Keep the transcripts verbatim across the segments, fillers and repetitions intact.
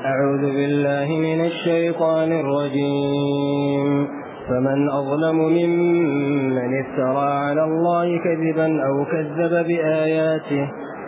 أعوذ بالله من الشيطان الرجيم. فمن أظلم ممن افترى على الله كذبا أو كذب بآياته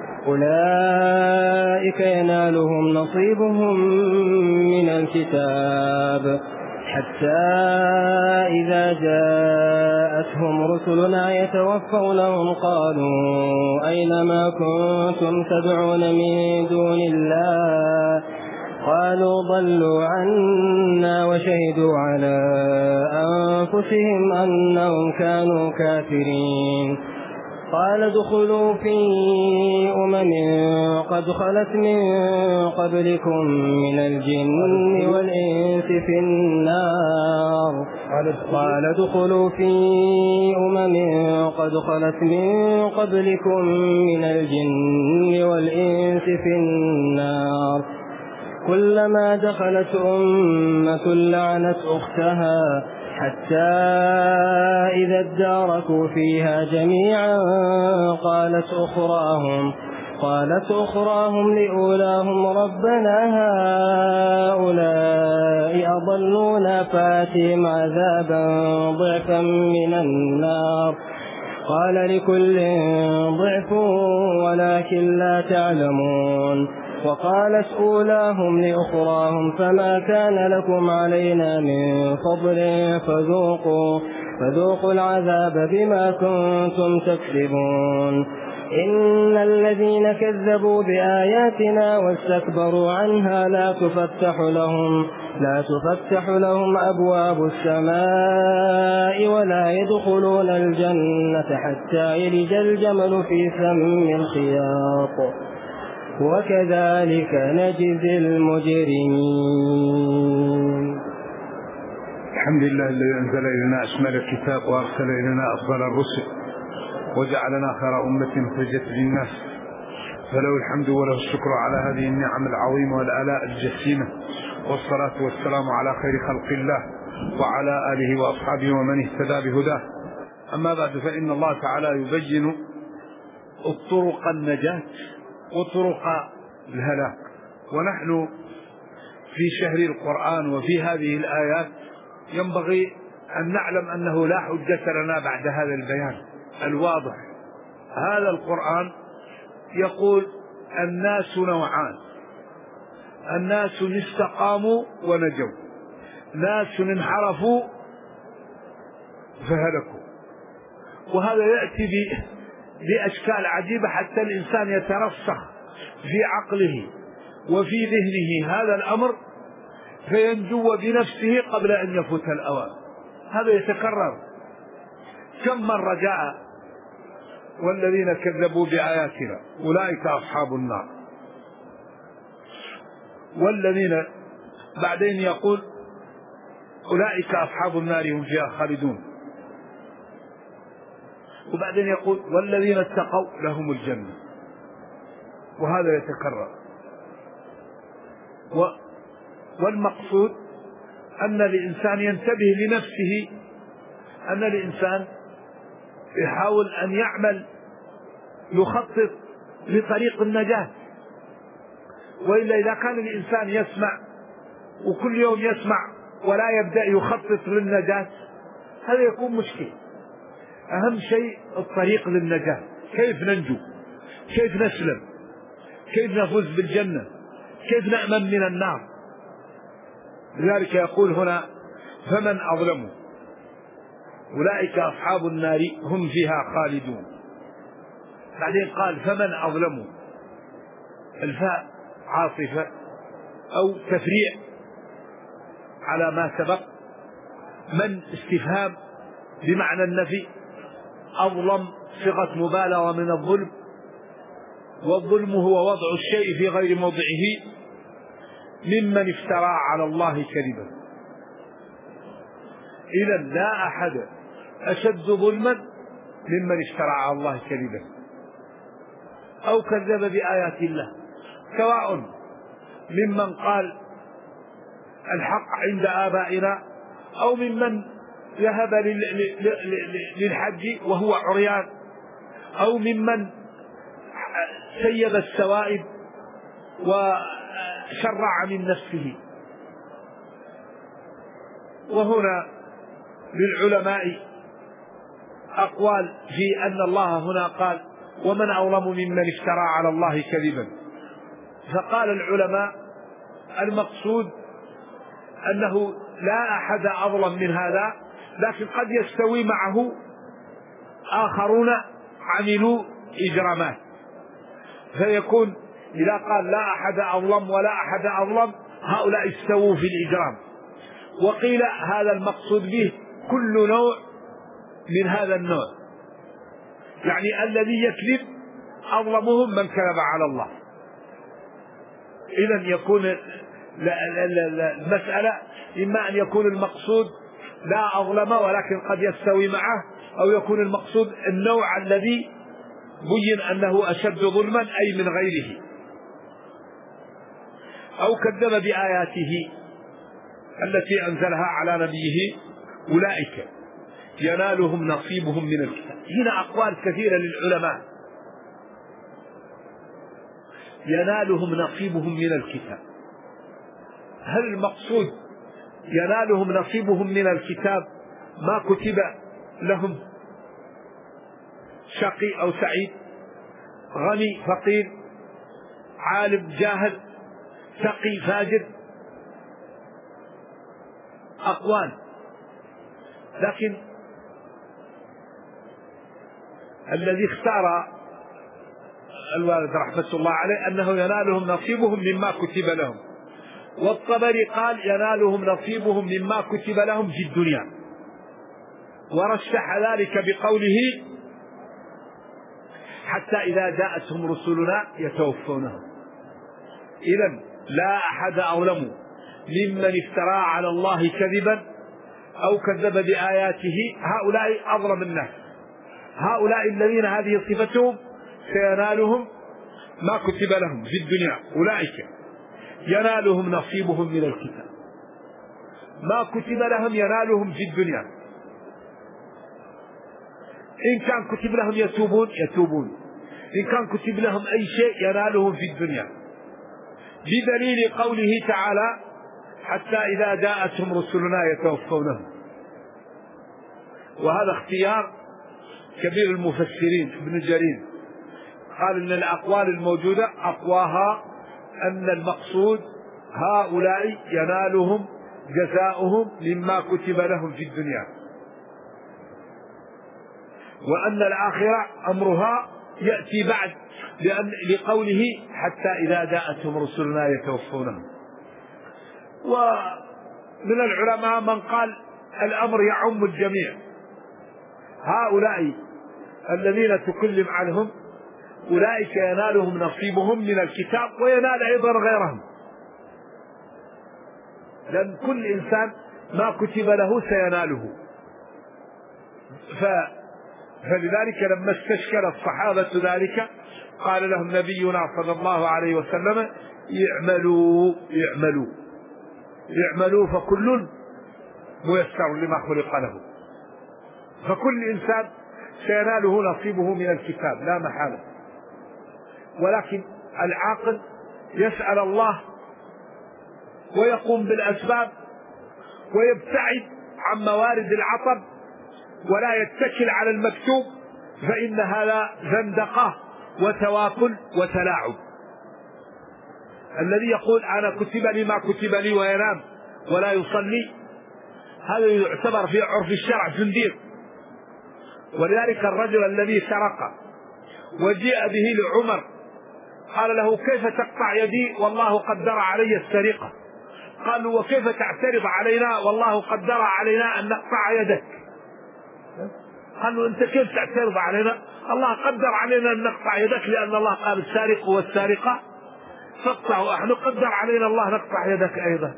أولئك ينالهم نصيبهم من الكتاب حتى إذا جاءتهم رسلنا يتوفونهم قالوا أين ما كنتم تدعون من دون الله قالوا ضلوا عنا وشهدوا على أنفسهم أنهم كانوا كافرين. قال ادخلوا في أمم قد خلت من قبلكم من الجن والإنس في النار قال ادخلوا في أمم قد خلت من قبلكم من الجن والإنس في النار كلما دخلت أمة لعنت أختها حتى إذا اداركوا فيها جميعا قالت أخراهم قالت أخراهم لأولاهم ربنا هؤلاء أضلونا فآتهم عذابا ضعفا من النار قال لكل ضعف ولكن لا تعلمون. وقالت أولاهم لأخراهم فما كان لكم علينا من فضل فذوقوا, فذوقوا العذاب بما كنتم تكسبون. إن الذين كذبوا بآياتنا واستكبروا عنها لا تفتح لهم لا تفتح لهم أبواب السماء ولا يدخلون الجنة حتى يلج الجمل في سم الخياط وكذلك نجزي المجرمين. الحمد لله الذي أنزل إلينا أشمل الكتاب وأرسل إلينا أفضل الرسل وجعلنا خير أمة أخرجت للناس، فله الحمد وله الشكر على هذه النعم العظيمة والآلاء الجسيمة، والصلاة والسلام على خير خلق الله وعلى آله وأصحابه ومن اهتدى بهداه. أما بعد، فإن الله تعالى يبين الطرق النجاة وطرق الهلاك، ونحن في شهر القرآن وفي هذه الآيات ينبغي أن نعلم أنه لا حجة لنا بعد هذا البيان الواضح. هذا القرآن يقول الناس نوعان: الناس استقاموا ونجوا، ناس انحرفوا فهلكوا. وهذا يأتي بأشكال عجيبة حتى الإنسان يترسخ في عقله وفي ذهنه هذا الأمر فينجو بنفسه قبل أن يفوت الأوان. هذا يتكرر كم مرة جاء: والذين كذبوا بآياتنا أولئك أصحاب النار. والذين بعدين يقول أولئك أصحاب النار هم فيها خالدون. وبعدين يقول والذين اتقوا لهم الجنة. وهذا يتكرر. والمقصود أن الإنسان ينتبه لنفسه، أن الإنسان يحاول أن يعمل يخطط لطريق النجاة. وإلا إذا كان الإنسان يسمع وكل يوم يسمع ولا يبدأ يخطط للنجاة هذا يكون مشكل. أهم شيء الطريق للنجاة، كيف ننجو، كيف نسلم، كيف نفوز بالجنة، كيف نأمن من النار. لذلك يقول هنا فمن أظلم أولئك أصحاب النار هم فيها خالدون. بعدين قال فمن أظلم، الفاء عاطفة أو تفريع على ما سبق. من استفهام بمعنى النفي، أظلم صيغة مبالغة من الظلم، والظلم هو وضع الشيء في غير موضعه ممن افترى على الله كذبا. إذا لا أحد أشد ظلما ممن افترى على الله كذبا أو كذب بآيات الله، سواء ممن قال الحق عند آبائنا أو ممن ذهب للحج وهو عريان، أو ممن سيب السوائب شرع من نفسه. وهنا للعلماء أقوال في أن الله هنا قال ومن أظلم ممن افترى على الله كذبا. فقال العلماء المقصود أنه لا أحد أظلم من هذا، لكن قد يستوي معه آخرون عملوا إجرامات، فيكون إذا قال لا أحد أظلم ولا أحد أظلم هؤلاء استووا في الإجرام. وقيل هذا المقصود به كل نوع من هذا النوع، يعني الذي يكذب أظلمهم من كذب على الله. إذن يكون المسألة إما أن يكون المقصود لا أظلم ولكن قد يستوي معه، أو يكون المقصود النوع الذي بين أنه أشد ظلما أي من غيره، أو كذب بآياته التي أنزلها على نبيه أولئك ينالهم نصيبهم من الكتاب. هنا أقوال كثيرة للعلماء، ينالهم نصيبهم من الكتاب، هل المقصود ينالهم نصيبهم من الكتاب ما كتب لهم، شقي أو سعيد، غني فقير، عالم جاهل، تقي فاجر؟ أقوال، لكن الذي اختار الوالد رحمة الله عليه أنه ينالهم نصيبهم مما كتب لهم. والطبري قال ينالهم نصيبهم مما كتب لهم في الدنيا، ورشح ذلك بقوله حتى إذا جاءتهم رسلنا يتوفونهم. إذن لا أحد أظلم ممن افترى على الله كذبا أو كذب بآياته، هؤلاء أظلم الناس، هؤلاء الذين هذه صفتهم سينالهم ما كتب لهم في الدنيا، أولئك ينالهم نصيبهم من الكتاب، ما كتب لهم ينالهم في الدنيا. إن كان كتب لهم يتوبون يتوبون، إن كان كتب لهم أي شيء ينالهم في الدنيا، بدليل قوله تعالى حتى إذا جاءتهم رسلنا يتوفونهم. وهذا اختيار كبير المفسرين ابن جرير، قال إن الأقوال الموجودة أقواها أن المقصود هؤلاء ينالهم جزاؤهم مما كتب لهم في الدنيا، وأن الآخرة أمرها يأتي بعد، لأن لقوله حتى إذا جاءتهم رسلنا يتوفونهم. ومن العلماء من قال الأمر يعم الجميع، هؤلاء الذين تكلم عنهم أولئك ينالهم نصيبهم من الكتاب وينال أيضا غيرهم، لأن كل إنسان ما كتب له سيناله. ف... فلذلك لما استشكل الصحابة ذلك قال لهم نبينا صلى الله عليه وسلم اعملوا اعملوا اعملوا فكل ميسر لما خلق له، فكل إنسان سيناله نصيبه من الكتاب لا محالة. ولكن العاقل يسأل الله ويقوم بالأسباب ويبتعد عن موارد العطب ولا يتكل على المكتوب، فإن هذا زندقة وتواكل وتلاعب. الذي يقول أنا كتب لي ما كتب لي وينام ولا يصلي، هذا يعتبر في عرف الشرع زنديق. ولذلك الرجل الذي سرق وجيء به لعمر قال له كيف تقطع يدي والله قدر علي السرقة؟ قالوا وكيف تعترض علينا والله قدر علينا أن نقطع يدك؟ قالوا أنت كيف تعترض علينا؟ الله قدر علينا أن نقطع يدك لأن الله قال السارق والسارقة فاقطعوا، احنا قدر علينا الله نقطع يدك أيضا.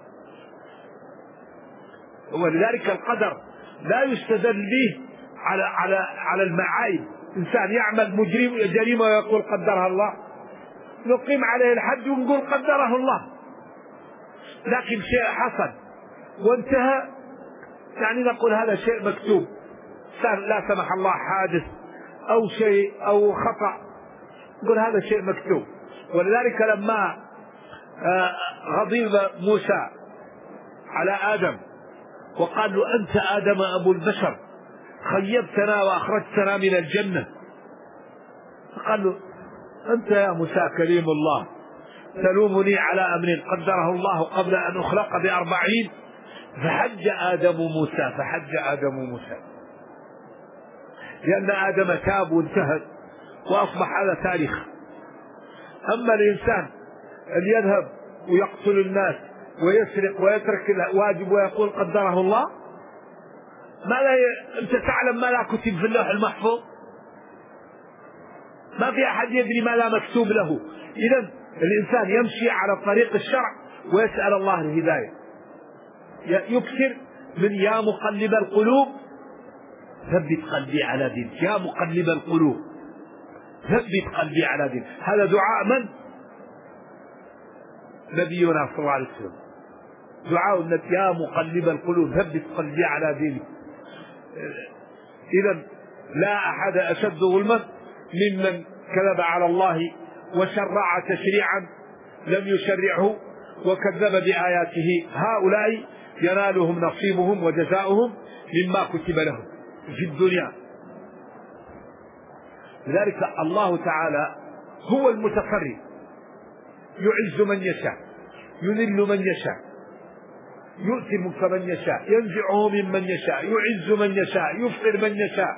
ولذلك القدر لا يستدل به على على على المعايب. إنسان يعمل مجرم جريمة ويقول قدرها الله، نقيم عليه الحد ونقول قدره الله. لكن شيء حصل وانتهى يعني نقول هذا شيء مكتوب، لا سمح الله حادث أو شيء أو خطأ نقول هذا شيء مكتوب. ولذلك لما غضب موسى على آدم وقال له أنت آدم أبو البشر خيبتنا وأخرجتنا من الجنة. فقال له أنت يا موسى كريم الله تلومني على أمر قدره الله قبل أن أخلق بأربعين. فحج آدم موسى فحج آدم موسى لأن آدم تاب وانتهى وأصبح هذا تاريخ. أما الإنسان أن يذهب ويقتل الناس ويسرق ويترك الواجب ويقول قدره الله، ما لا ي... أنت تعلم ما لا كتب في اللوح المحفوظ؟ ما في أحد يدري ما لا مكتوب له. إذن الإنسان يمشي على طريق الشرع ويسأل الله الهداية، يكثر من يا مقلب القلوب ثبت قلبي على دينك، يا مقلب القلوب ثبت قلبي على دينك. هذا دعاء من؟ نبينا صلى الله عليه وسلم، دعاء النبي يا مقلب القلوب ثبت قلبي على دينك. إذن لا أحد أشد ظلما ممن كذب على الله وشرع تشريعا لم يشرعه وكذب بآياته. هؤلاء ينالهم نصيبهم وجزاؤهم مما كتب لهم في الدنيا. لذلك الله تعالى هو المتفرد، يعز من يشاء يذل من يشاء يؤتي الملك من يشاء ينزعه ممن يشاء يعز من يشاء يفقر من يشاء.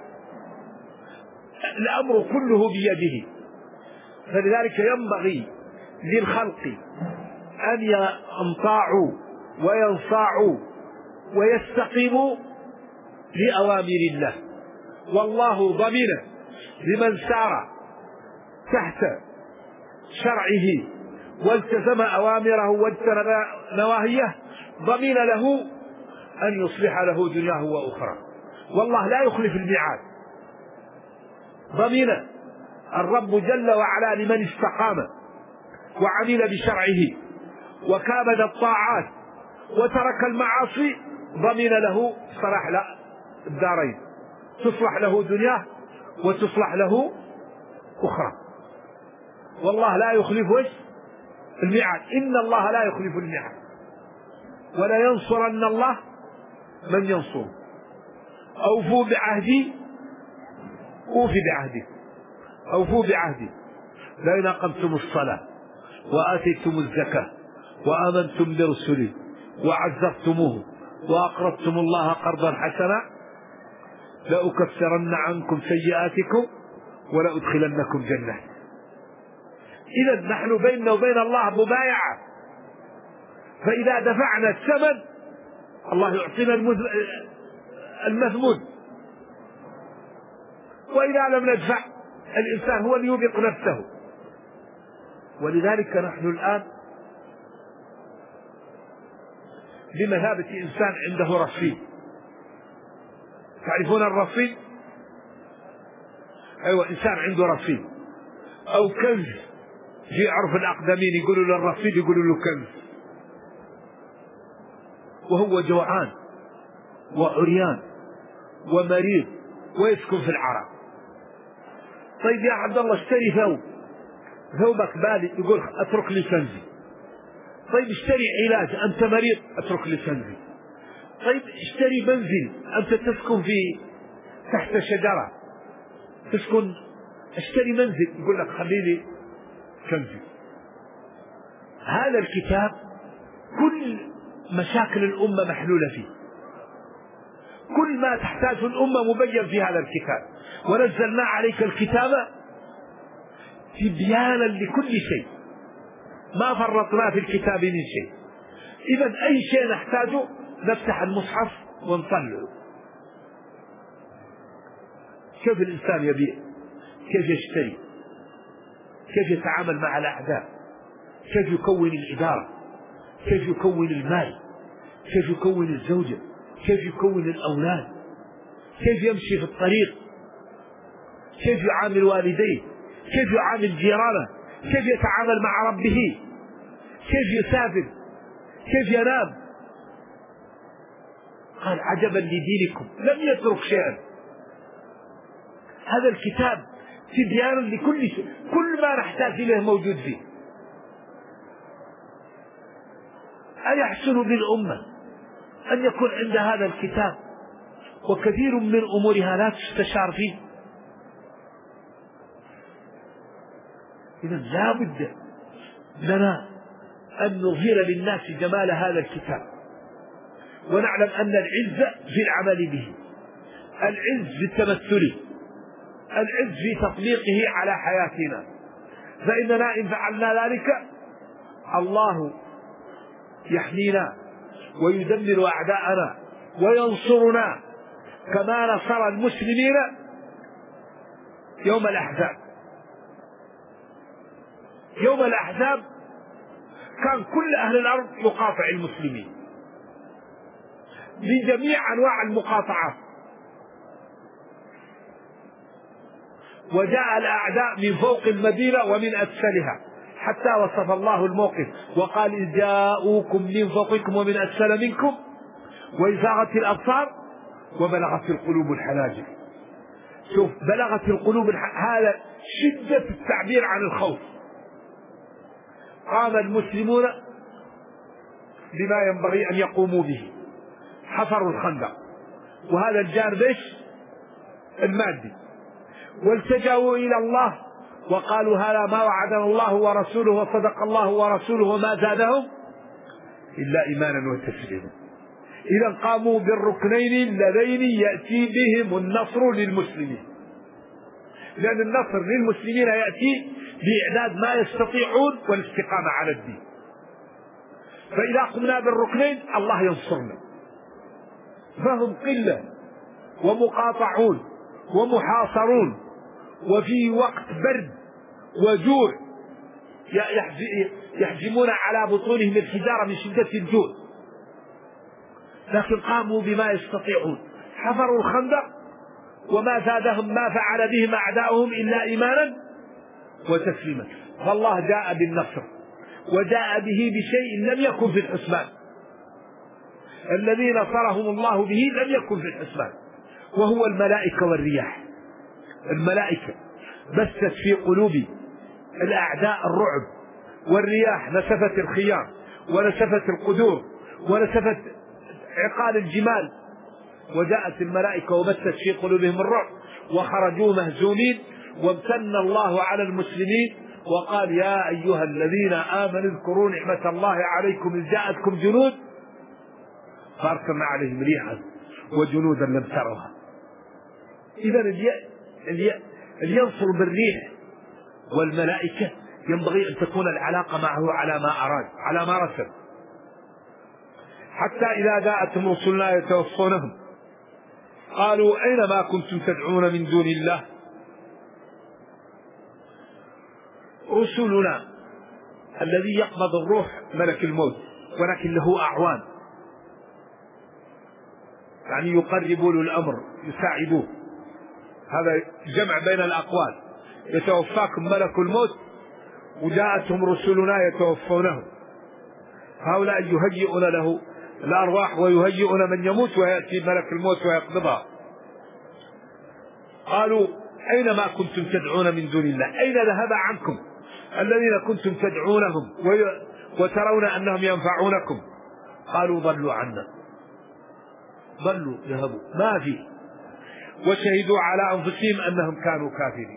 الأمر كله بيده. فلذلك ينبغي للخلق أن ينطاعوا وينصاعوا ويستقيموا لأوامر الله، والله ضمن لمن سار تحت شرعه والتزم أوامره واجتنب نواهيه ضمن له أن يصلح له دنياه وأخرى، والله لا يخلف الميعاد. ضمن الرب جل وعلا لمن استقام وعمل بشرعه وكابد الطاعات وترك المعاصي ضمن له صلاح الدارين، تصلح له دنياه وتصلح له أخرى. والله لا يخلف الميعاد، إن الله لا يخلف الميعاد، ولا ينصرن الله من ينصر. أوفوا بعهدي أوفي بعهدي أوفوا بعهدي لئن أقمتم الصلاة وآتيتم الزكاة وآمنتم برسلي وعزرتموه وأقرضتم الله قرضا حسنا لأكفرن عنكم سيئاتكم ولأدخلنكم جنة. إذا نحن بيننا وبين الله مبايعة، فإذا دفعنا الثمن الله يعطينا المثمون، وإذا لم ندفع الإنسان هو اللي يوبق نفسه. ولذلك نحن الآن بمثابة إنسان عنده رصيد. تعرفون الرصيد؟ أيوة، إنسان عنده رصيد أو كنز. في عرف الأقدمين يقولوا له الرصيد يقولوا له كنز، وهو جوعان وعريان ومريض ويسكن في العراء. طيب يا عبد الله اشتري ثوب، ثوبك بالي، يقول اترك لي كنزي. طيب اشتري علاج، انت مريض، اترك لي كنزي. طيب اشتري منزل، انت تسكن في تحت شجرة تسكن، اشتري منزل، يقول لك خلي لي كنزي. هذا الكتاب كل مشاكل الأمة محلولة فيه، كل ما تحتاجه الأمة مبين في هذا الكتاب. ونزلنا عليك الكتاب تبيانا لكل شيء، ما فرطنا في الكتاب من شيء. إذا أي شيء نحتاجه نفتح المصحف ونطلعه. كيف الإنسان يبيع، كيف يشتري، كيف يتعامل مع الأعداء، كيف يكون الإدارة، كيف يكون المال، كيف يكون الزوجة، كيف يكون الأولاد، كيف يمشي في الطريق، كيف يعامل والديه، كيف يعامل جيرانه، كيف يتعامل مع ربه، كيف يسافر، كيف ينام. قال عجبا لدينكم لم يترك شيئا. هذا الكتاب تبيان لكل شيء، كل ما نحتاج إليه موجود فيه. أيحسن بالأمة أن يكون عند هذا الكتاب وكثير من أمورها لا تستشار فيه؟ إذا لا بد لنا أن نظهر للناس جمال هذا الكتاب، ونعلم أن العز في العمل به، العز في التمثل، العز في تطبيقه على حياتنا. فإننا إن فعلنا ذلك الله يحمينا ويدمر أعداءنا وينصرنا كما نصر المسلمين يوم الأحزاب. يوم الأحزاب كان كل أهل الأرض يقاطع المسلمين بجميع أنواع المقاطعات، وجاء الأعداء من فوق المدينة ومن أسفلها، حتى وصف الله الموقف وقال إذ جاءوكم من فوقكم ومن أسفل منكم وإذ زاغت الأبصار وبلغت القلوب الحناجر. شوف، بلغت القلوب الح... هذا شدة التعبير عن الخوف. قام المسلمون بما ينبغي أن يقوموا به، حفروا الخندق، وهذا الجانب ايش؟ المادي، والتجأوا إلى الله وقالوا هذا ما وعدنا الله ورسوله وصدق الله ورسوله وما زادهم إلا إيمانا وتسليما. إذا قاموا بالركنين اللذين يأتي بهم النصر للمسلمين، لأن النصر للمسلمين يأتي بإعداد ما يستطيعون والاستقامة على الدين. فإذا قمنا بالركنين الله ينصرنا. فهم قلة ومقاطعون ومحاصرون وفي وقت برد وجوع يحجمون على بطونهم الحجارة من شدة الجوع، لكن قاموا بما يستطيعون، حفروا الخندق وما زادهم ما فعل بهم أعداؤهم إلا إيمانا وتسليما. فالله جاء بالنصر وجاء به بشيء لم يكن في الحسبان. الذي نصرهم الله به لم يكن في الحسبان، وهو الملائكة والرياح. الملائكة بثت في قلوب الأعداء الرعب، والرياح نسفت الخيام ونسفت القدور ونسفت عقال الجمال، وجاءت الملائكة وبثت في قلوبهم الرعب وخرجوا مهزومين. وامتن الله على المسلمين وقال يا أيها الذين آمنوا اذكروا نعمة الله عليكم إذ جاءتكم جنود فأرسلنا عليهم ريحا وجنودا لم تروها. إذا اللي ينصر بالريح والملائكة ينبغي أن تكون العلاقة معه على ما أراد، على ما رسل. حتى إذا جاءتهم رسلنا يتوفونهم قالوا أين ما كنتم تدعون من دون الله؟ رسلنا الذي يقبض الروح ملك الموت، ولكن له أعوان، يعني يقربوا له الأمر، يساعدوه. هذا جمع بين الأقوال. يتوفاكم ملك الموت وجاءتهم رسلنا يتوفونه. هؤلاء يهيئون له الأرواح ويهيئون من يموت ويأتي ملك الموت ويقبضها. قالوا أين ما كنتم تدعون من دون الله؟ أين ذهب عنكم الذين كنتم تدعونهم وترون أنهم ينفعونكم؟ قالوا ضلوا عنا، ضلوا ذهبوا ما في، وشهدوا على أنفسهم أنهم كانوا كافرين.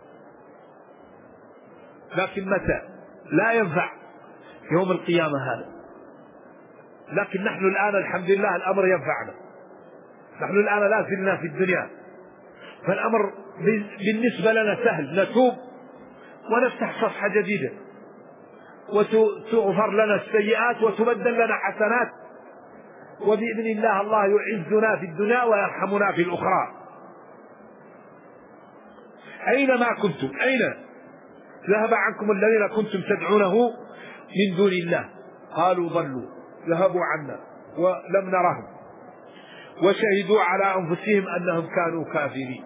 لكن متى؟ لا ينفع يوم القيامة هذا. لكن نحن الآن الحمد لله الأمر ينفعنا. نحن الآن لا زلنا في الدنيا، فالأمر بالنسبة لنا سهل، نتوب ونفتح صفحة جديدة وتغفر لنا السيئات وتبدل لنا حسنات، وبإذن الله الله يعزنا في الدنيا ويرحمنا في الأخرى. أين ما كنتم؟ أين ذهب عنكم الذين كنتم تدعونه من دون الله؟ قالوا ضلوا، ذهبوا عنا ولم نرهم، وشهدوا على أنفسهم أنهم كانوا كافرين.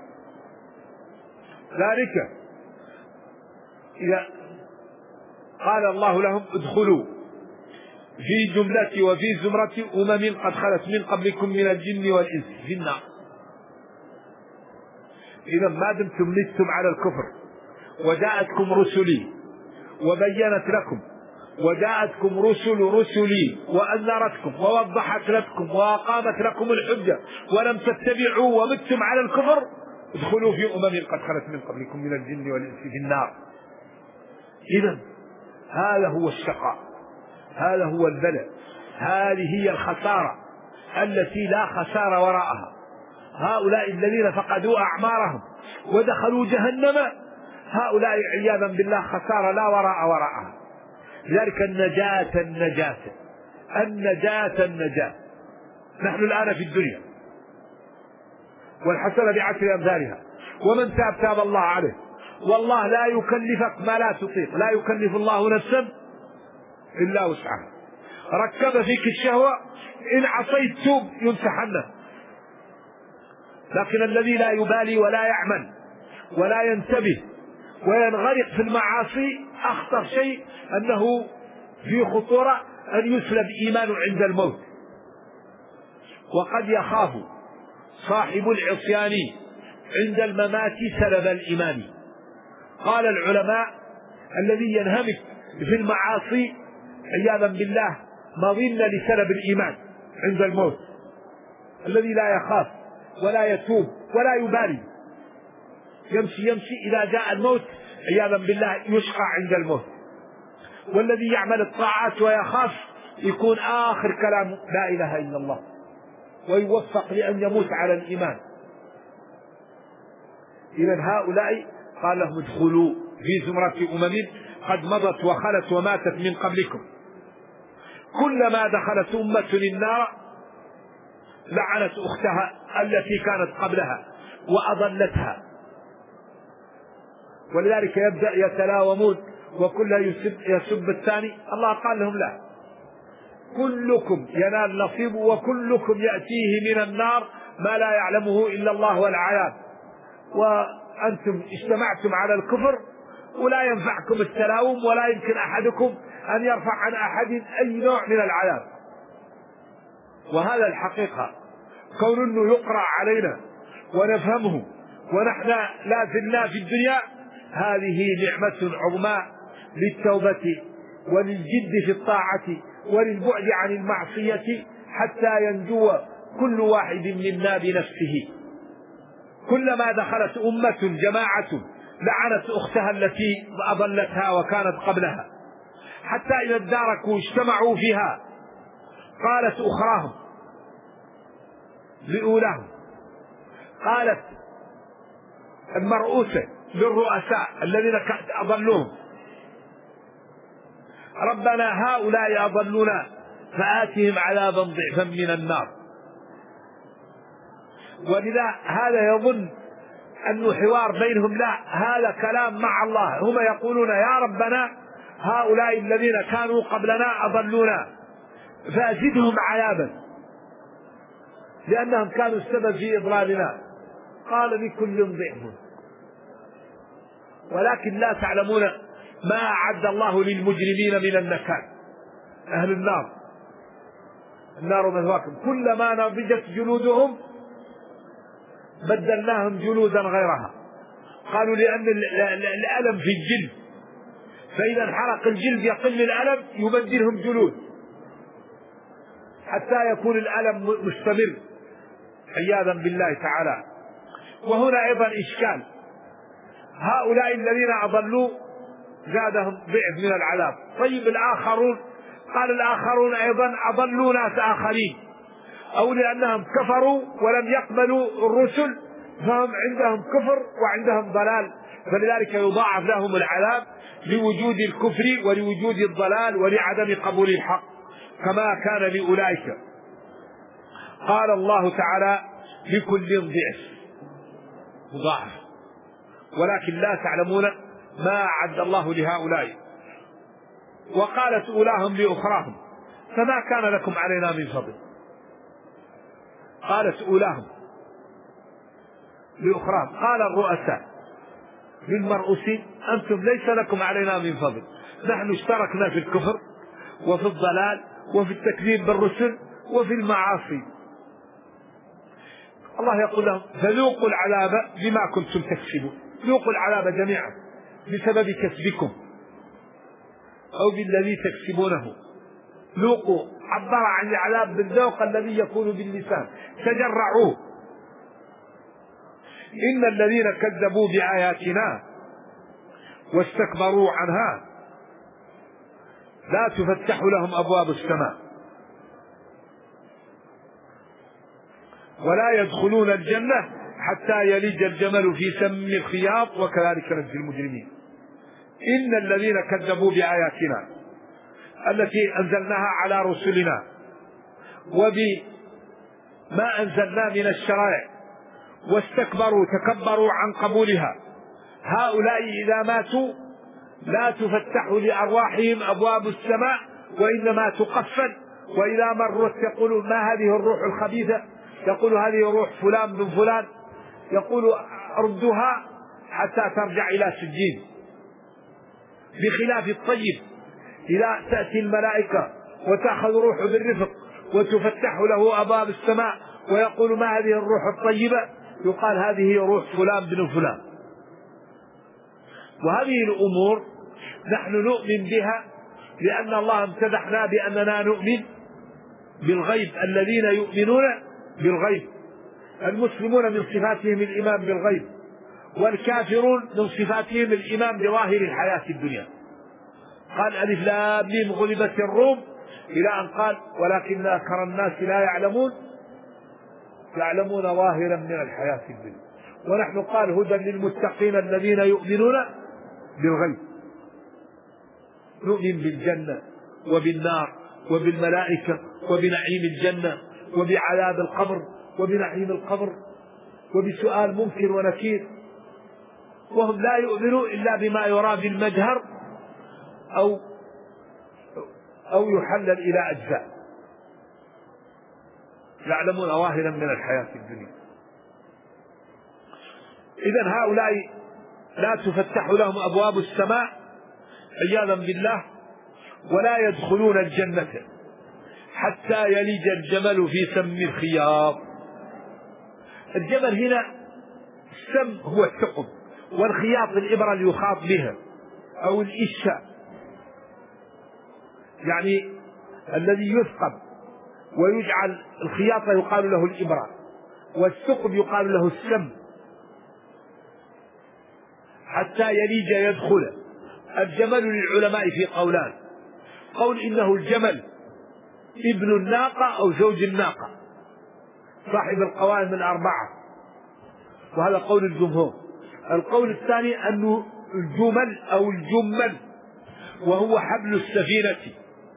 ذلك إذا قال الله لهم ادخلوا في جملة وفي زمرة أمم قد خلت من قبلكم من الجن والإنس في النار. إذا ما دمتم متم على الكفر وجاءتكم رسلي وبينت لكم وجاءتكم رسل رسلي وأنذرتكم ووضحت لكم وأقامت لكم الحجة ولم تتبعوا ومتم على الكفر ادخلوا في أمم قد خلت من قبلكم من الجن والإنس في النار. إذن هذا هو الشقاء، هذا هو البلاء، هذه هي الخسارة التي لا خسارة وراءها. هؤلاء الذين فقدوا أعمارهم ودخلوا جهنم هؤلاء عياذا بالله خسارة لا وراء وراءها. لذلك النجاة النجاة النجاة النجاة. نحن الآن في الدنيا والحسنة بعشر أمثالها، ومن تاب تاب الله عليه، والله لا يكلفك ما لا تطيق، لا يكلف الله نفسا إلا وسعها. ركب فيك الشهوة إن عصيت توب يمسح عنه. لكن الذي لا يبالي ولا يعمل ولا ينتبه وينغرق في المعاصي أخطر شيء أنه في خطورة أن يسلب إيمانه عند الموت. وقد يخاف صاحب العصيان عند الممات سلب الإيمان. قال العلماء الذي ينهمك في المعاصي عياذا بالله مظنة لسلب الإيمان عند الموت. الذي لا يخاف ولا يتوب ولا يبالي يمشي يمشي إذا جاء الموت عياذا بالله يشقى عند الموت. والذي يعمل الطاعات ويخاف يكون آخر كلام لا إله إلا الله ويوفق لأن يموت على الإيمان. إذن هؤلاء قال لهم ادخلوا في زمرة أمم قد مضت وخلت وماتت من قبلكم كلما دخلت أمة النار لعنت أختها التي كانت قبلها وأضلتها. ولذلك يبدأ يتلاومون وكل يسب, يسب الثاني. الله قال لهم لا، كلكم ينال نصيب وكلكم يأتيه من النار ما لا يعلمه إلا الله والعذاب. وأنتم اجتمعتم على الكفر ولا ينفعكم التلاوم ولا يمكن أحدكم أن يرفع عن أحد أي نوع من العذاب. وهذا الحقيقة كون أنه يقرأ علينا ونفهمه ونحن لا زلنا في الدنيا هذه نعمة عظمى للتوبة وللجد في الطاعة وللبعد عن المعصية حتى ينجو كل واحد منا بنفسه. كلما دخلت أمة جماعة لعنت أختها التي أضلتها وكانت قبلها حتى إذا اداركوا اجتمعوا فيها قالت أخراهم لأولاهم، قالت المرؤوسة للرؤساء الذين أضلوهم ربنا هؤلاء أضلونا فآتهم عذابا ضعفا من النار. ولذا هذا يظن أنه حوار بينهم، لا، هذا كلام مع الله. هم يقولون يا ربنا هؤلاء الذين كانوا قبلنا أضلونا فأزدهم عذابا لأنهم كانوا السبب في إضلالنا. قال لكل ضعف ولكن لا تعلمون ما أعد الله للمجرمين من النكال. أهل النار النار مثواكم كلما نضجت جلودهم بدلناهم جلودا غيرها. قالوا لأن الألم في الجلد فإذا انحرق الجلد يقل الألم يبدلهم جلود حتى يكون الألم مستمر عياذا بالله تعالى. وهنا أيضا إشكال، هؤلاء الذين أضلوا زادهم ضعف من العذاب. طيب الآخرون، قال الآخرون أيضا أضلوا ناس آخرين أو لأنهم كفروا ولم يقبلوا الرسل فهم عندهم كفر وعندهم ضلال فلذلك يضاعف لهم العذاب لوجود الكفر ولوجود الضلال ولعدم قبول الحق كما كان لأولئك. قال الله تعالى لكل ضعف مضاعف ولكن لا تعلمون ما أعد الله لهؤلاء. وقالت أولاهم لأخراهم فما كان لكم علينا من فضل. قالت أولاهم لأخراهم، قال الرؤساء للمرؤوسين أنتم ليس لكم علينا من فضل، نحن اشتركنا في الكفر وفي الضلال وفي التكذيب بالرسل وفي المعاصي. الله يقول لهم فذوقوا العذاب بما كنتم تكسبون. ذوقوا العذاب جميعا بسبب كسبكم. أو بالذي تكسبونه. ذوقوا عبر عن العذاب بالذوق الذي يكون باللسان، تجرعوه. إن الذين كذبوا بآياتنا واستكبروا عنها لا تفتح لهم أبواب السماء ولا يدخلون الجنة حتى يلج الجمل في سم الخياط وكذلك نجزي المجرمين. إن الذين كذبوا بآياتنا التي أنزلناها على رسلنا وبما أنزلنا من الشرائع واستكبروا تكبروا عن قبولها، هؤلاء إذا ماتوا لا تفتح لأرواحهم أبواب السماء وإنما تقفل، وإذا مرت يقول ما هذه الروح الخبيثة، يقول هذه روح فلان بن فلان، يقول ردها حتى ترجع إلى سجين. بخلاف الطيب إذا تأتي الملائكة وتأخذ روحه بالرفق وتفتح له أبواب السماء ويقول ما هذه الروح الطيبة، يقال هذه روح فلان بن فلان. وهذه الأمور نحن نؤمن بها لأن الله امتدحنا بأننا نؤمن بالغيب، الذين يؤمنون بالغيب. المسلمون من صفاتهم الإيمان بالغيب، والكافرون من صفاتهم الإيمان بظاهر الحياة الدنيا. قال ألف لام ميم غلبت الروم إلى أن قال ولكن أكثر الناس لا يعلمون يعلمون ظاهرا من الحياة الدنيا. ونحن قال هدى للمتقين الذين يؤمنون بالغيب. نؤمن بالجنة وبالنار وبالملائكة وبنعيم الجنة وبعذاب القبر وبنعيم القبر وبسؤال منكر ونكير. وهم لا يؤمنون إلا بما يرى بالمجهر أو أو يحلل إلى أجزاء، يعلمون ظاهرا من الحياة الدنيا. إذن هؤلاء لا تفتح لهم أبواب السماء عياذا بالله ولا يدخلون الجنة حتى يلج الجمل في سم الخياط. الجمل هنا السم هو الثقب، والخياط الإبرة اللي يخاط بها أو الإشاء، يعني الذي يثقب ويجعل الخياطة يقال له الإبرة، والثقب يقال له السم. حتى يليج يدخل الجمل للعلماء في قولان: قول إنه الجمل ابن الناقة أو زوج الناقة صاحب القوائم الأربعة، وهذا قول الجمهور. القول الثاني أنه الجمل أو الجمل وهو حبل السفينة،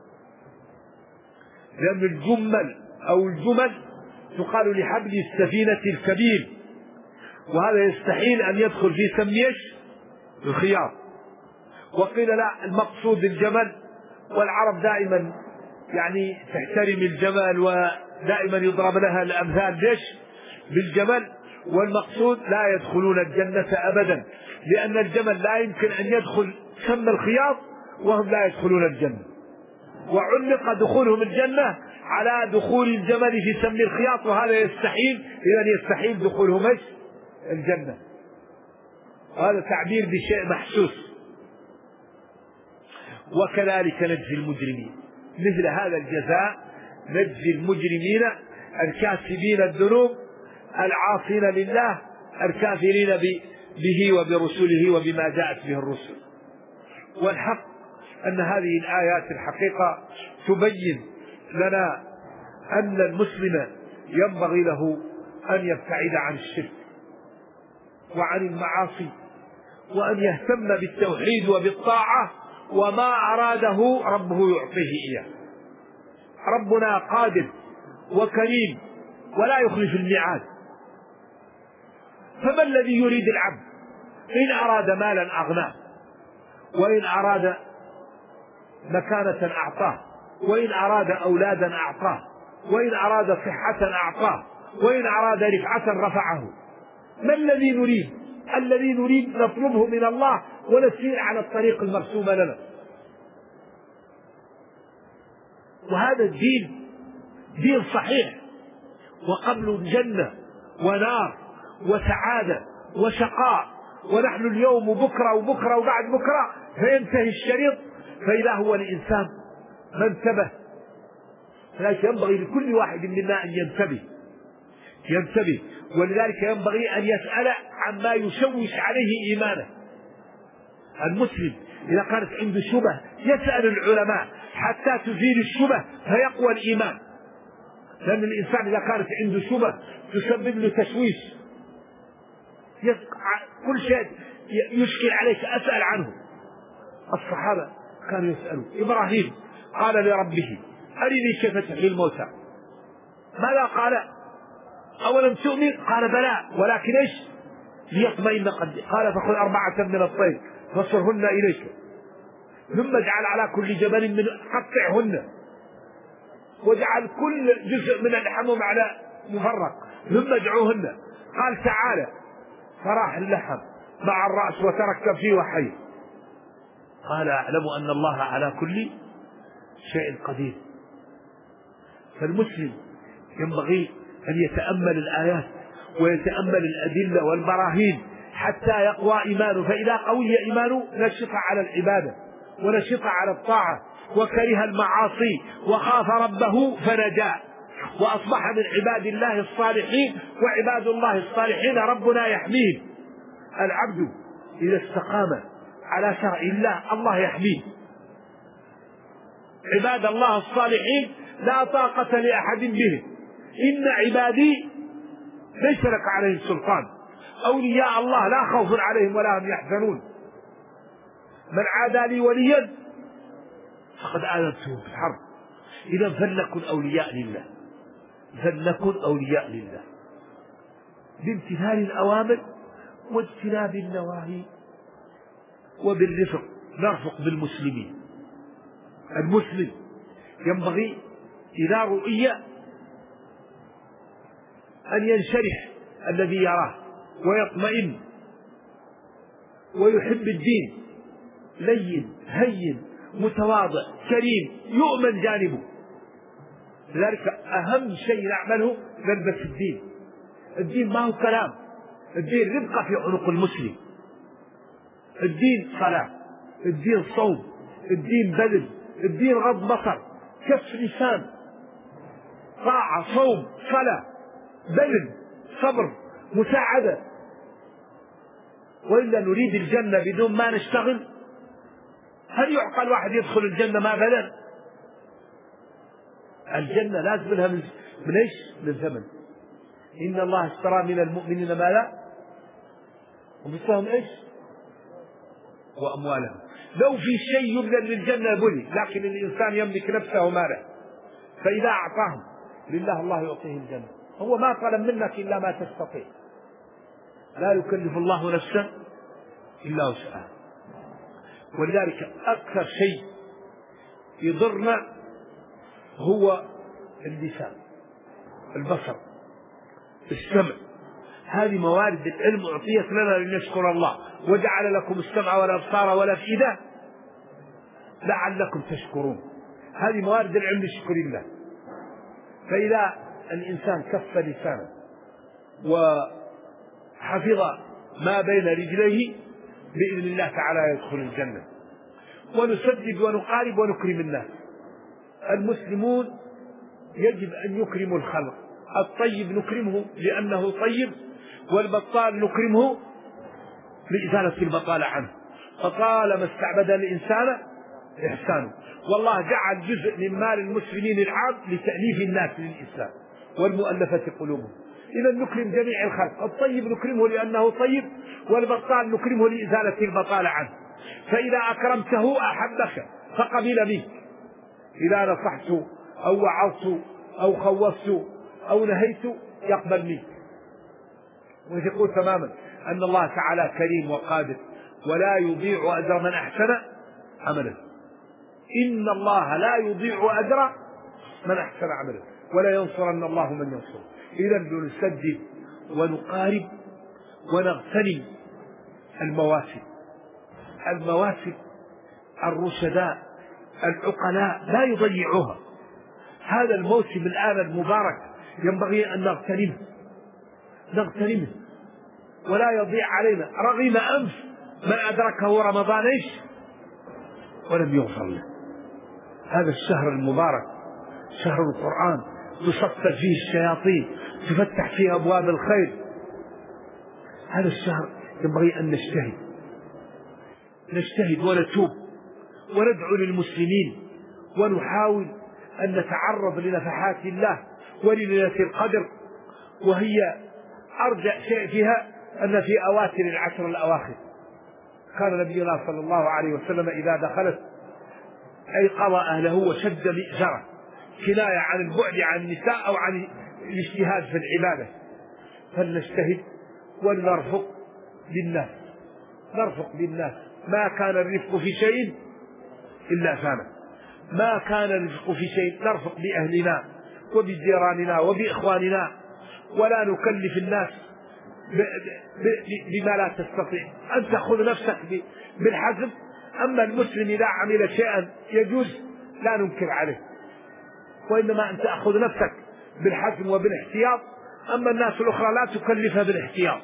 لأن الجمل أو الجمل تقال لحبل السفينة الكبير، وهذا يستحيل أن يدخل في سميش الخياط. وقيل لا، المقصود الجمل، والعرب دائما يعني تحترم الجمل ودائما يضرب لها الأمثال ليش بالجمل، والمقصود لا يدخلون الجنة أبدا، لأن الجمل لا يمكن أن يدخل سم الخياط وهم لا يدخلون الجنة. وعلق دخولهم الجنة على دخول الجمل في سم الخياط، وهذا يستحيل، إذن يستحيل دخولهم الجنة. هذا تعبير بشيء محسوس. وكذلك نجزي المجرمين، مثل هذا الجزاء نجزي المجرمين الكاسبين الذنوب العاصين لله الكافرين به وبرسله وبما جاءت به الرسل. والحق أن هذه الآيات الحقيقة تبين لنا أن المسلم ينبغي له أن يبتعد عن الشرك وعن المعاصي، وأن يهتم بالتوحيد وبالطاعة، وما أراده ربه يعطيه إياه. ربنا قادر وكريم ولا يخلف الميعاد. فما الذي يريد العبد؟ إن أراد مالا أغناه، وإن أراد مكانة أعطاه، وإن أراد أولادا أعطاه، وإن أراد صحة أعطاه، وإن أراد رفعة رفعه. ما الذي نريد؟ الذي نريد نطلبه من الله ونسير على الطريق المرسوم لنا. وهذا الدين دين صحيح، وقبل جنة ونار وسعادة وشقاء، ونحن اليوم وبكرة وبكرة وبعد بكرة فينتهي الشريط فإذا هو الإنسان ما انتبه، فلذلك ينبغي لكل واحد منا أن ينتبه ينتبه ولذلك ينبغي أن يسأل عما يشوش عليه إيمانه. المسلم إذا كانت عنده شبه يسأل العلماء حتى تزيل الشبه فيقوى الإيمان، لأن الإنسان إذا كانت عنده شبه تسبب له تشويش، كل شيء يشكل عليك أسأل عنه. الصحابة كانوا يسألون. إبراهيم قال لربه أرني كيف تحيي الموتى، ماذا قال؟ أولم تؤمن؟ قال بلى ولكن إيش؟ ليطمئن قلبي. قال فخذ أربعة من الطير فصرهن إليك ثم اجعل على كل جبل من قطعهن واجعل كل جزء من اللحم على مفرق ثم ادعوهن. قال تعالى فراح اللحم مع الرأس وتركب فيه وحي. قال أعلم أن الله على كل شيء قدير. فالمسلم ينبغي أن يتأمل الآيات ويتأمل الأدلة والبراهين حتى يقوى إيمانه، فإذا قوي إيمانه نشط على العبادة ونشط على الطاعة وكره المعاصي وخاف ربه فنجا وأصبح من عباد الله الصالحين. وعباد الله الصالحين ربنا يحميه. العبد إذا استقام على شرع الله الله يحميه. عباد الله الصالحين لا طاقة لأحد بهم. إن عبادي ليس لك عليهم سلطان. أولياء الله لا خوف عليهم ولا هم يحزنون. من عادى لي وليا فقد آذنته بالحرب. إذا فلنكن أولياء لله فلنكن أولياء لله بامتثال الأوامر واجتناب النواهي وبالرفق نرفق بالمسلمين. المسلم ينبغي إذا رؤي أن ينشرح الذي يراه ويطمئن ويحب الدين، لين هين متواضع كريم يؤمن جانبه. لذلك أهم شيء نعمله نلبس الدين. الدين ما هو كلام، الدين ربقة في عنق المسلم. الدين صلاة، الدين صوم، الدين بذل، الدين غض بصر، كف لسان، طاعة، صوم، صلاة، بذل، صبر، مساعدة. وإلا نريد الجنة بدون ما نشتغل؟ هل يعقل واحد يدخل الجنة ما بذل؟ الجنة لازم لها من من ايش؟ من ثمن. إن الله اشترى من المؤمنين مالا ومثلهم ايش؟ وأموالهم. لو في شيء يبذل للجنة بني، لكن الإنسان يملك نفسه وماله، فإذا أعطاهم لله الله يعطيه الجنة. هو ما طلب منك إلا ما تستطيع، لا يكلف الله نفسا إلا وسعها. ولذلك أكثر شيء يضرنا هو اللسان، البصر، السمع. هذه موارد العلم أعطيت لنا لنشكر الله. وجعل لكم السمع والأبصار والأفئدة لعلكم تشكرون. هذه موارد العلم لشكر الله. فإذا الإنسان كف لسانه وحفظ ما بين رجليه بإذن الله تعالى يدخل الجنة. ونسدد ونقارب ونكرم الناس. المسلمون يجب أن يكرموا الخلق. الطيب نكرمه لأنه طيب، والبطال نكرمه لإزالة البطالة عنه. فطالما استعبد الإنسان إحسانه. والله جعل جزء من مال المسلمين العام لتأليف الناس للإسلام والمؤلفة قلوبهم. إذا نكرم جميع الخلق. الطيب نكرمه لأنه طيب، والبطال نكرمه لإزالة البطالة عنه. فإذا أكرمته أحبك فقبل منك. إذا نصحت أو وعظت أو خوفت أو نهيت يقبل منك. ويقول تماما أن الله تعالى كريم وقادر ولا يضيع أجر من أحسن عملا. إن الله لا يضيع أجر من أحسن عملا ولا ينصرن الله من ينصره. إذا نسدد ونقارب ونغتنم المواسم. المواسم الرشداء العقلاء لا يضيعوها. هذا الموسم الآن المبارك ينبغي أن نغتنمه نغتنمه ولا يضيع علينا. رغم أنف من أدركه رمضان إيش ولم يغفر له. هذا الشهر المبارك شهر القرآن، تصفد فيه الشياطين، تفتح فيه أبواب الخير. هذا الشهر ينبغي أن نجتهد نجتهد ونتوب وندعو للمسلمين، ونحاول أن نتعرض لنفحات الله ولليلة القدر. وهي أرجع شيء فيها أن في أواتر العشر الأواخر كان نبينا صلى الله عليه وسلم إذا دخلت أيقظ أهله وشد مئزره، كناية عن البعد عن النساء أو عن الاجتهاد في العبادة. فلنجتهد ولنرفق بالناس، نرفق بالناس. ما كان الرفق في شيء إلا ثانه، ما كان الرفق في شيء. نرفق بأهلنا وبجيراننا وبإخواننا، ولا نكلف الناس بما لا تستطيع. أن تأخذ نفسك بالحزم. أما المسلم إذا عمل شيئا يجوز لا ننكر عليه، وإنما أن تأخذ نفسك بالحزم وبالاحتياط. أما الناس الأخرى لا تكلفها بالاحتياط.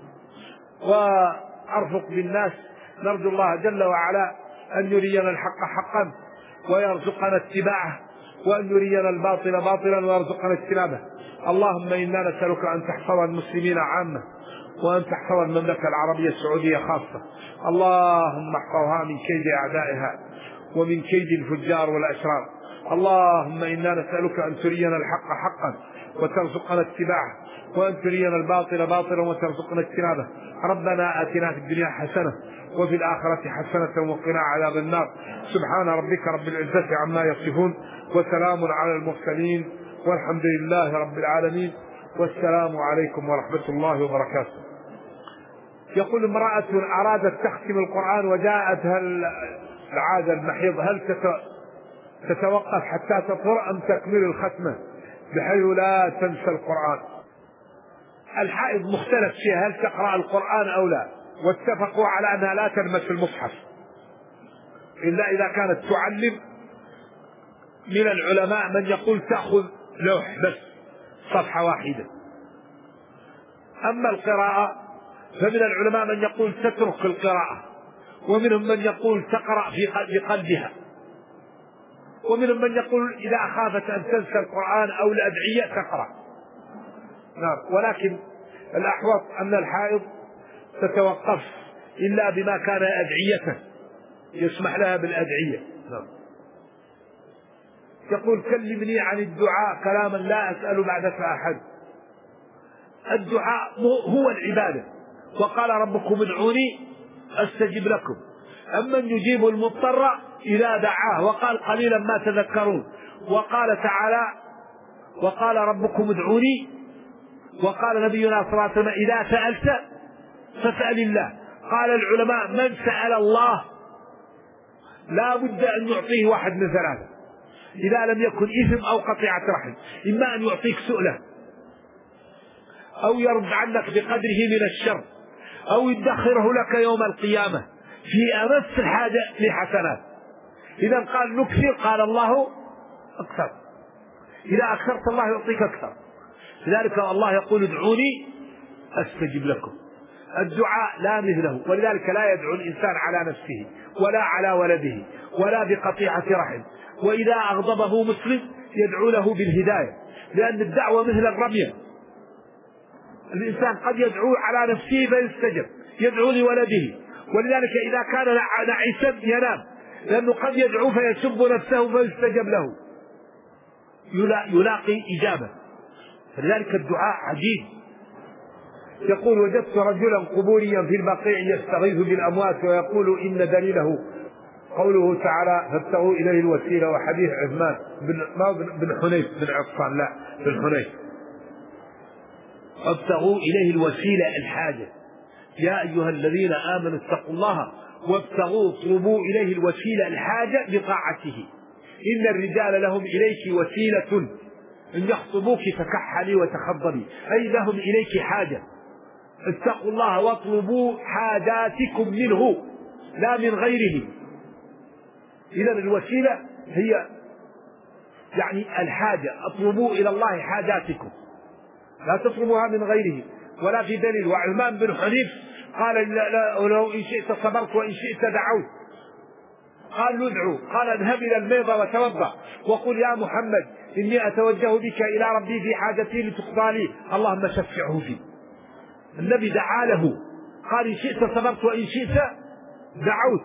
وأرفق بالناس. نرجو الله جل وعلا أن يرينا الحق حقا ويرزقنا اتباعه، وأن يرينا الباطل باطلا ويرزقنا اجتنابه. اللهم إنا نسألك أن تحفظ المسلمين عامة، وأن تحفظ المملكة العربية السعودية خاصة. اللهم احفظها من كيد أعدائها ومن كيد الفجار والأشرار. اللهم إنا نسألك أن ترينا الحق حقا وترزقنا اتباعه، وأن ترينا الباطل باطلا وترزقنا اجتنابه. ربنا آتنا في الدنيا حسنة وفي الآخرة حسنة وقنا عذاب النار. سبحان ربك رب العزة عما يصفون، وسلام على المرسلين، والحمد لله رب العالمين، والسلام عليكم ورحمة الله وبركاته. يقول امرأة أرادت تختم القرآن وجاءتها العادة المحيض، هل تتوقف حتى تطهر أم تكمل الختمة بحيث لا تنسى القرآن؟ الحائض مختلف فيها هل تقرأ القرآن أو لا، واتفقوا على أنها لا تلمس المصحف إلا إذا كانت تعلم. من العلماء من يقول تأخذ لوح بس صفحة واحدة. أما القراءة فمن العلماء من يقول تترك القراءة، ومنهم من يقول تقرأ في قلبها، ومنهم من يقول إذا أخافت أن تنسى القرآن أو الأدعية تقرأ. نعم. ولكن الأحوط أن الحائض تتوقف إلا بما كان أدعية يسمح لها بالأدعية. نعم. يقول كلمني عن الدعاء كلاما لا أسأل بعدك أحد. الدعاء هو العبادة، وقال ربكم ادعوني أستجب لكم. أمن يجيب المضطر إذا دعاه، وقال قليلا ما تذكرون. وقال تعالى وقال ربكم ادعوني، وقال نبينا صلى الله عليه وسلم إذا سألت فاسأل الله. قال العلماء من سأل الله لا بد أن يعطيه واحد من ثلاثة إذا لم يكن إثم أو قطيعة رحم. إما أن يعطيك سؤله، أو يرد عنك بقدره من الشر، أو يدخره لك يوم القيامة في أمس الحاجة لحسنات. إذا قال نكثر قال الله أكثر، إذا أكثرت الله يعطيك أكثر. لذلك الله يقول ادعوني أستجب لكم. الدعاء لا مثله، ولذلك لا يدعو الإنسان على نفسه ولا على ولده ولا بقطيعة رحم. وإذا أغضبه مسلم يدعو له بالهداية، لأن الدعوة مثل الرمية. الإنسان قد يدعو على نفسه فيستجب، يدعو لولده. ولذلك إذا كان نعسا ينام، لأنه قد يدعو فيسب نفسه فيستجب له، يلاقي إجابة. فلذلك الدعاء عجيب. يقول وجدت رجلا قبوريا في البقيع يستغيث بالأموات ويقول إن دليله قوله تعالى فابتغوا إليه الوسيلة، وحديث عثمان بن, بن حنيف بن عفان لا بن حنيف وابتغوا إليه الوسيلة الحاجة. يا أيها الذين آمنوا اتقوا الله وابتغوا اطلبوا إليه الوسيلة الحاجة بطاعته. إن الرجال لهم إليك وسيلة إن يخطبوك فكحلي وتخضبي، أي لهم إليك حاجة. اتقوا الله واطلبوا حاجاتكم منه لا من غيره. إذا الوسيلة هي يعني الحاجة، اطلبوا إلى الله حاجاتكم لا تطلبوها من غيره. ولا في دليل. وعثمان بن حنيف قال لا لا لو إن شئت صبرت وإن شئت دعوت. قال له ادعو، قال اذهب إلى الميضة وتوضأ وقل يا محمد إني أتوجه بك إلى ربي في حاجتي لتقضى لي، اللهم شفعه فيه. النبي دعا له، قال إن شئت صبرت وإن شئت دعوت.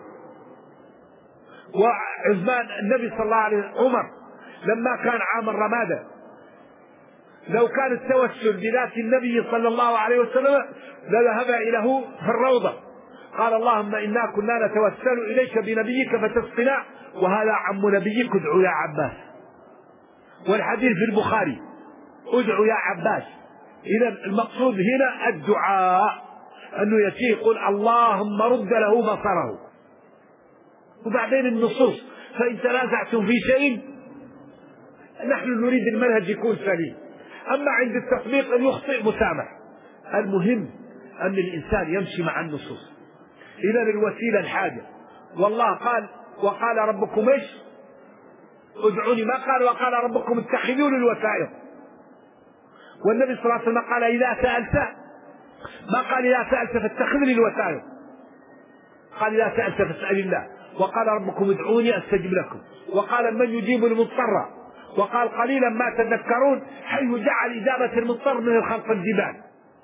وعثمان النبي صلى الله عليه وسلم عمر لما كان عام الرمادة لو كان التوسل بذات النبي صلى الله عليه وسلم لذهب إليه في الروضة، قال اللهم إنا كنا نتوسل إليك بنبيك فتسقنا وهذا عم نبيك ادعو يا عباس. والحديث في البخاري ادعو يا عباس. إذا المقصود هنا الدعاء، أنه يأتي يقول اللهم رد له بصره. وبعدين النصوص فإن تنازعتم في شيء، نحن نريد المنهج يكون سليم، أما عند التطبيق أن يخطئ مسامح. المهم أن الإنسان يمشي مع النصوص. إذا الوسيلة الحاجة، والله قال وقال ربكم إيش؟ ادعوني، ما قال وقال ربكم اتخذون الوسائل. والنبي صلى الله عليه وسلم قال إذا سألت، ما قال إذا سألت فاتخذني الوسائل، قال إذا سألت فاسأل الله. وقال ربكم ادعوني أستجب لكم. وقال من يجيب المضطر، وقال قليلا ما تذكرون، حيث جعل إجابة المضطر من الخلق الجبال.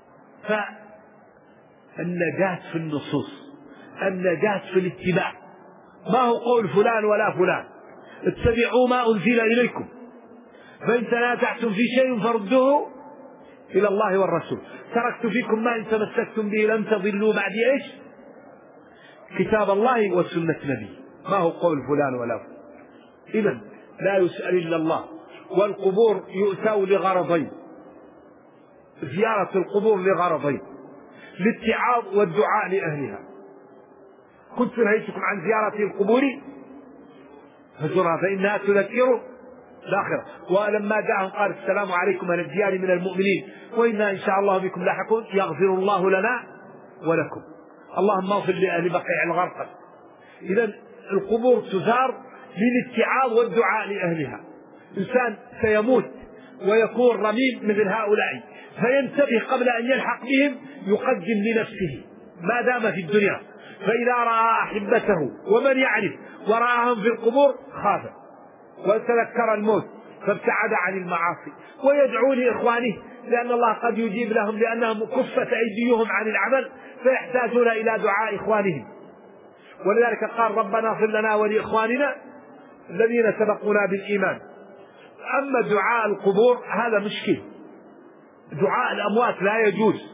فالنجاة في النصوص، النجاة في الاتباع، ما هو قول فلان ولا فلان، اتبعوا ما أنزل إليكم، فإن تنازعتم في شيء فردوه إلى الله والرسول. تركت فيكم ما إن تمسكتم به لن تضلوا بعد إيش؟ كتاب الله وسنة نبي. ما هو قول فلان ولا فلان. إذن لا يسأل إلا الله. والقبور يؤتوا لغرضين، زيارة القبور لغرضين، للاتعاظ والدعاء لأهلها. كنت نهيتكم عن زيارة القبور فزورها فإنها تذكر الآخرة. ولما جاءهم قال السلام عليكم أهل الديار من المؤمنين وإنا إن شاء الله بكم لاحقون يغفر الله لنا ولكم، اللهم اغفر لأهل بقيع الغرقد. إذا القبور تزار للاتعاظ والدعاء لأهلها. إنسان سيموت ويكون رميم مثل هؤلاء، فينتبه قبل أن يلحق بهم، يقدم لنفسه ما دام في الدنيا، فإذا رأى أحبته ومن يعرف ورآهم في القبور خاف وتذكر الموت فابتعد عن المعاصي. ويدعو لإخوانه لأن الله قد يجيب لهم، لأنهم كفت أيديهم عن العمل فيحتاجون إلى دعاء إخوانهم. ولذلك قال ربنا اغفر لنا ولإخواننا الذين سبقونا بالإيمان. أما دعاء القبور هذا مشكل، دعاء الأموات لا يجوز،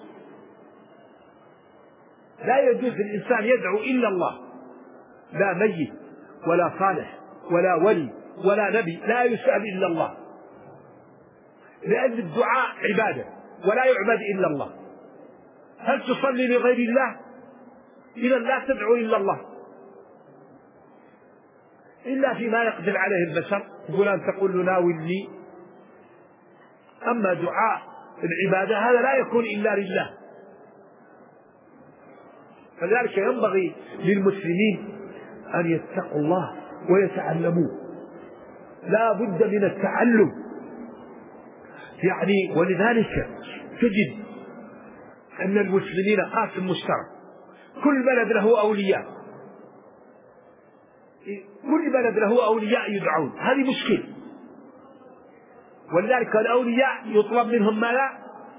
لا يجوز الإنسان يدعو إلا الله، لا ميت ولا صالح ولا ولي ولا نبي، لا يسأل إلا الله، لأن الدعاء عبادة ولا يعبد إلا الله. هل تصلي لغير الله؟ إذا لا تدعو إلا الله، إلا فيما يقدر عليه البشر، يقول أن تقول له ناولني. أما دعاء العبادة هذا لا يكون إلا لله. فلذلك ينبغي للمسلمين أن يتقوا الله ويتعلموا، لا بد من التعلم يعني. ولذلك تجد أن المسلمين قاسم مشترك، كل بلد له أولياء، كل بلد له أولياء يدعون، هذه مشكلة. ولذلك الأولياء يطلب منهم ما لا،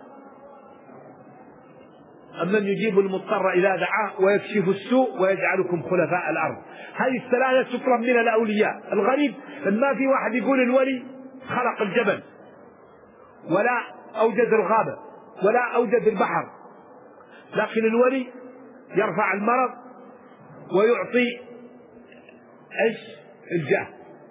أمن يجيب المضطر إذا دعاه ويكشف السوء ويجعلكم خلفاء الأرض. هذه الثلاثة تطلب من الأولياء. الغريب أن ما في واحد يقول الولي خلق الجبل ولا أوجد الغابة ولا أوجد البحر، لكن الولي يرفع المرض ويعطي ايش؟ الجاه.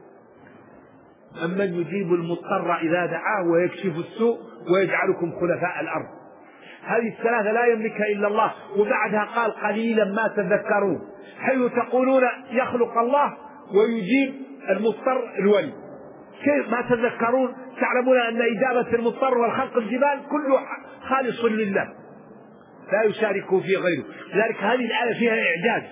أمن يجيب المضطر إذا دعاه ويكشف السوء ويجعلكم خلفاء الأرض. هذه الثلاثة لا يملكها إلا الله. وبعدها قال قليلا ما تذكرون، حيث تقولون يخلق الله ويجيب المضطر الولي، كيف ما تذكرون؟ تعلمون أن إجابة المضطر والخلق الجبال كله خالص لله لا يشاركه في غيره. لذلك هذه الآية فيها إعجاز.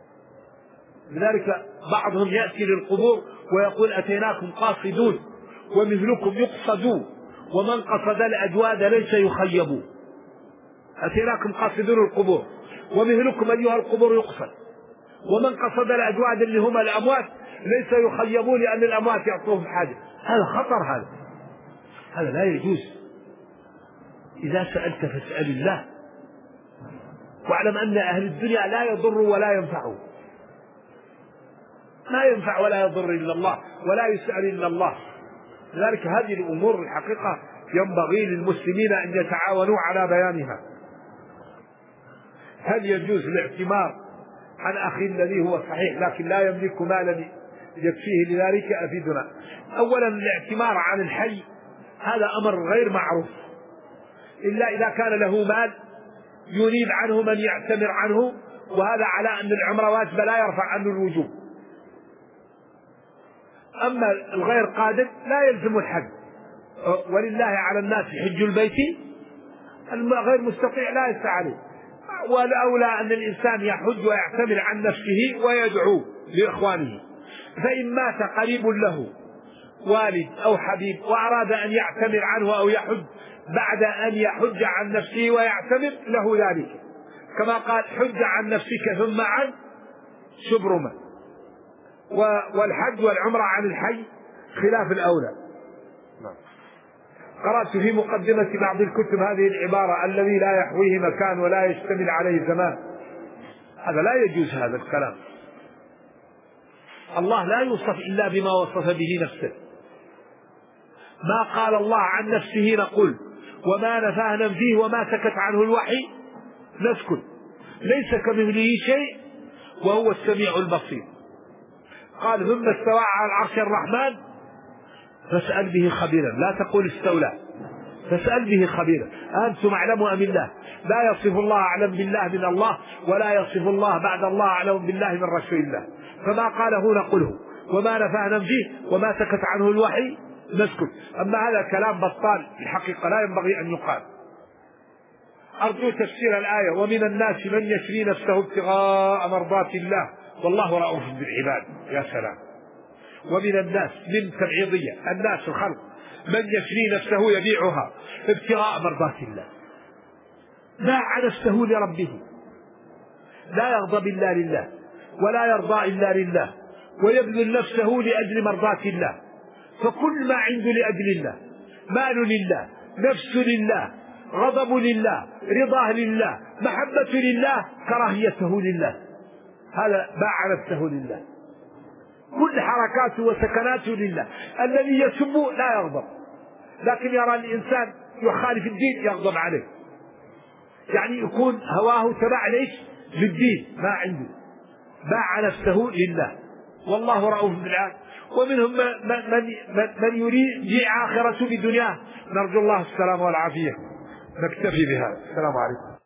لذلك بعضهم يأتي للقبور ويقول أتيناكم قاصدون ومثلكم يقصدون ومن قصد الأجواد ليس يخيبون. أتيناكم قاصدون القبور ومثلكم أيها القبور يقصد ومن قصد الأجواد اللي هم الأموات ليس يخيبون لأن الأموات يعطوهم حاجة. هذا خطر، هذا هذا لا يجوز. إذا سألت فاسأل الله، واعلم أن أهل الدنيا لا يضر ولا ينفع، ما ينفع ولا يضر إلا الله، ولا يسأل إلا الله. لذلك هذه الأمور الحقيقة ينبغي للمسلمين أن يتعاونوا على بيانها. هل يجوز الاعتمار عن أخي الذي هو صحيح لكن لا يملك مالا يكفيه لذلك؟ أفيدنا. أولا الاعتمار عن الحي هذا أمر غير معروف إلا إذا كان له مال يريد عنه من يعتمر عنه، وهذا على أن العمرة واجبة لا يرفع عنه الوجوب. أما الغير قادر لا يلزم الحج، ولله على الناس حج البيت، الغير مستطيع لا يسعى عليه. والأولى أن الإنسان يحج ويعتمر عن نفسه ويدعو لإخوانه. فإن مات قريب له والد أو حبيب وأراد أن يعتمر عنه أو يحج بعد أن يحج عن نفسه ويعتمر له ذلك، كما قال حج عن نفسك ثم عن شبرمة. والحج والعمرة عن الحي خلاف الأولى. قرأت في مقدمة بعض الكتب هذه العبارة: الذي لا يحويه مكان ولا يشتمل عليه زمان. هذا لا يجوز، هذا الكلام. الله لا يوصف إلا بما وصف به نفسه. ما قال الله عن نفسه نقول، وما نفاه ننفيه، وما سكت عنه الوحي نسكت. ليس كمثله شيء وهو السميع البصير. قال ثم استوى على العرش الرحمن فاسأل به خبيرا، لا تقول استولى، فاسأل به خبيرا. أنتم أعلم أم الله؟ لا يصف الله أعلم بالله من الله، ولا يصف الله بعد الله أعلم بالله من رسول الله. فما قاله نقوله، وما نفاه ننفيه، وما سكت عنه الوحي نسكت. أما هذا كلام بطال الحقيقة لا ينبغي أن يقال. أرجو تفسير الآية: ومن الناس من يشري نفسه ابتغاء مرضات الله والله رؤوف بالعباد. يا سلام. ومن الناس من تبعيضية، الناس الخلق، من يشري نفسه يبيعها ابتغاء مرضات الله، باع نفسه لربه، لا يغضب إلا لله ولا يرضى إلا لله، ويبذل نفسه لأجل مرضات الله. فكل ما عنده لأجل الله: مال لله، نفس لله، غضب لله، رضاه لله، محبة لله، كراهيته لله. هذا باع نفسه لله. كل حركاته وسكناته لله. الذي يسب لا يغضب، لكن يرى الإنسان يخالف الدين يغضب عليه، يعني يكون هواه تبع ليش للدين ما عنده. باع نفسه لله والله رؤوف بالعباد. ومنهم من, من, من يريد يبيع آخرته بدنياه. نرجو الله السلام والعافية. نكتفي بهذا. السلام عليكم.